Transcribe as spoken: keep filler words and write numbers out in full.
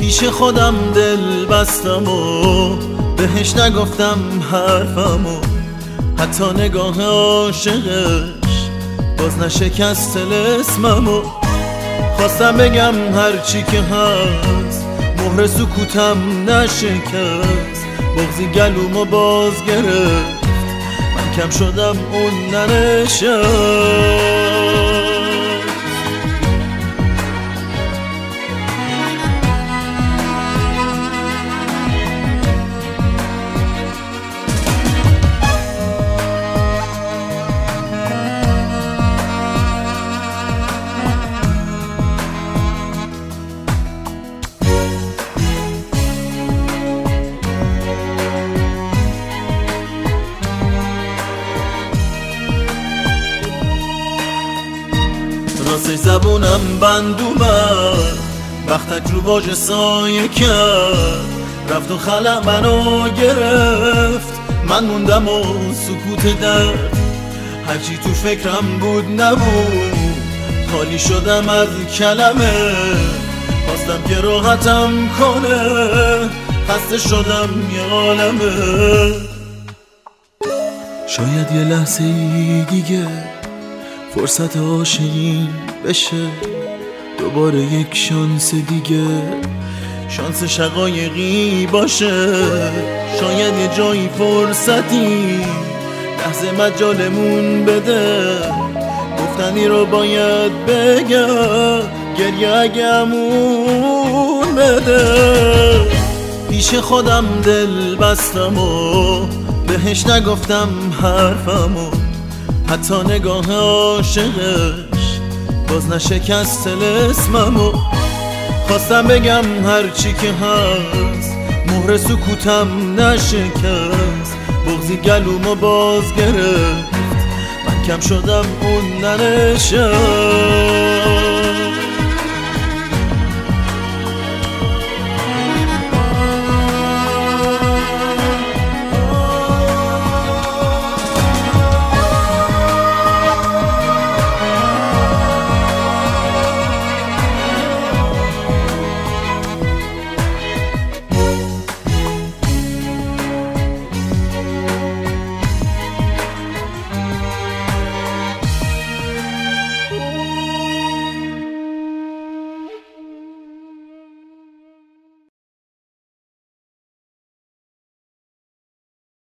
پیش خودم دل بستم و بهش نگفتم حرفمو، حتی نگاه عاشقش باز نشکست طلسممو. خواستم بگم هرچی که هست، مهر سکوتم نشکست، بغضی گلومو باز گرفت، من کم شدم اون ننشست. راستش زبونم بند اومد، وقتک رو واژه سایه کرد، رفت و خلق منو گرفت، من موندم و سکوت درد، هرچی تو فکرم بود نبود، خالی شدم از کلمه، خواستم که راحتم کنه، خسته شدم یه عالمه. شاید یه لحظه دیگه فرصت عاشقی بشه، دوباره یک شانس دیگه، شانس شقایقی باشه. شاید یه جایی فرصتی لحظه مجالمون بده، گفتنی رو باید بگم، گریه اگمون بده. پیش خودم دل بستم و بهش نگفتم حرفمو، حتی نگاه عاشقش باز نشکست طلسممو. خواستم بگم هرچی که هست، مهر سکوتم نشکست، بغضی گلومو باز گرفت، من کم شدم اون ننشست.